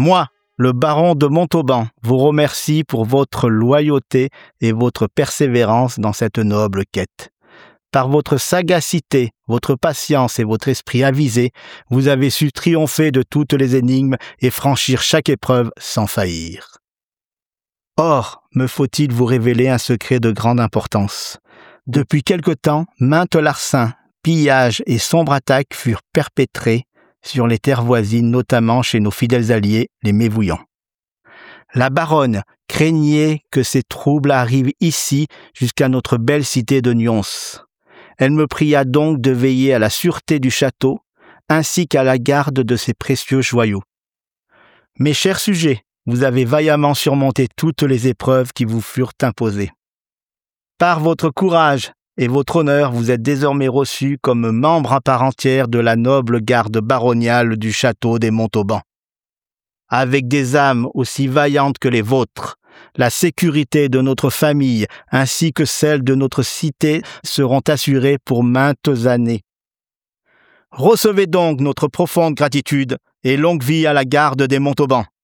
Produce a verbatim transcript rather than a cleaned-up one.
Moi, le baron de Montauban, vous remercie pour votre loyauté et votre persévérance dans cette noble quête. Par votre sagacité, votre patience et votre esprit avisé, vous avez su triompher de toutes les énigmes et franchir chaque épreuve sans faillir. Or, me faut-il vous révéler un secret de grande importance. Depuis quelque temps, maintes larcins, pillages et sombres attaques furent perpétrés sur les terres voisines, notamment chez nos fidèles alliés, les Mévouillans. La baronne craignait que ces troubles arrivent ici jusqu'à notre belle cité de Nyons. Elle me pria donc de veiller à la sûreté du château, ainsi qu'à la garde de ses précieux joyaux. Mes chers sujets, vous avez vaillamment surmonté toutes les épreuves qui vous furent imposées. Par votre courage et votre honneur, vous êtes désormais reçus comme membres à part entière de la noble garde baroniale du château des Montauban. Avec des âmes aussi vaillantes que les vôtres, la sécurité de notre famille ainsi que celle de notre cité seront assurées pour maintes années. Recevez donc notre profonde gratitude et longue vie à la garde des Montauban.